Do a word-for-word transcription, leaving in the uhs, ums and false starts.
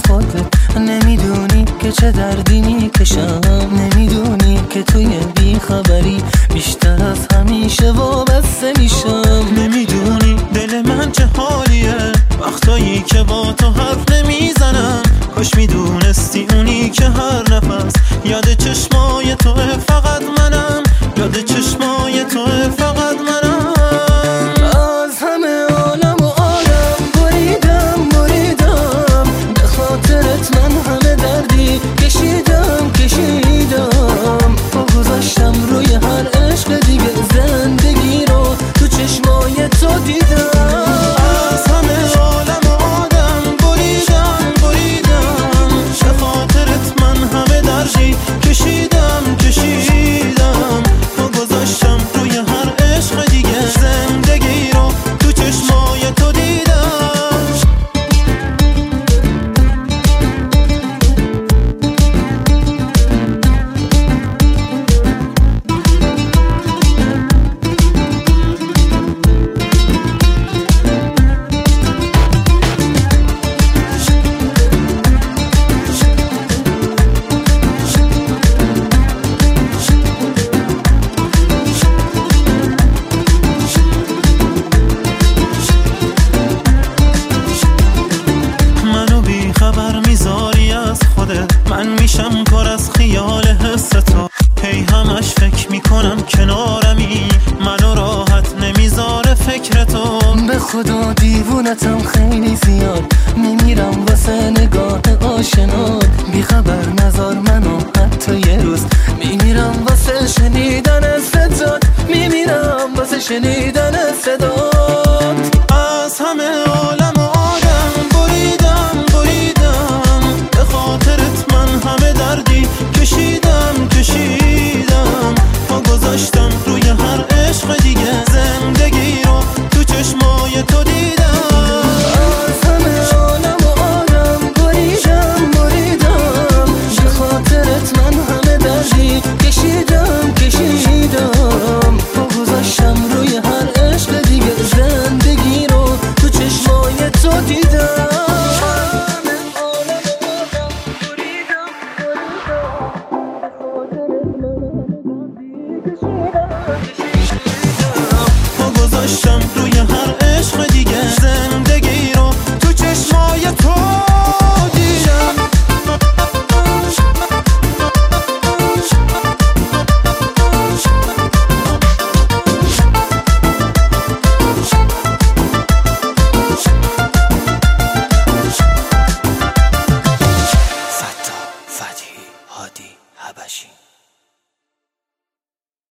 خودت نمیدونی که چه دردی میکشم، نمیدونی که توی بیخبری بیشتر از همیشه وابسته میشم. نمیدونی دل من چه حالیه وقتایی که با تو حرف نمیزنم. کاش میدونستی اونی که هر نفس یاد چشمای توه، فقط منم یاد چشمای توه، فقط منم. از همه عالم و عالم بریدم بریدم، به خاطرت من همه دردی کشیدم کشیدم. با گذاشتم روی هر عشق دیگه زندگی رو تو چشمای تو دیدم. از همه عالم و آدم بریدم بریدم، به خاطرت من همه دردی کشیدم کشیدم. با گذاشتم روی هر عشق دیگه زندگی رو تو چشمای تو دیدم. خبر میذاری از خودت، من میشم کار از خیال حس تو. هی همش فکر میکنم کنارمی، منو راحت نمیذاره فکر تو. به خدا دیوونتم خیلی زیاد، میمیرم واسه نگاه آشنات. بی خبر نذار منو حتی یه روز، میمیرم واسه شنیدن صدات، میمیرم واسه شنیدن صدات. از همه عالم و آدم بریدم بریدم، به خاطرت من همه دردی کشیدم کشیدم. با گذاشتم روی هر عشق دیگه زندگی رو تو چشمای تو دیدم. از همه عالم و آدم بریدم بریدم، به خاطرت من همه دردی کشیدم کشیدم. با گذاشتم روی هر عشق دیگه زندگی رو تو چشمای تو دیدم. با گذاشتم روی هر عشق دیگه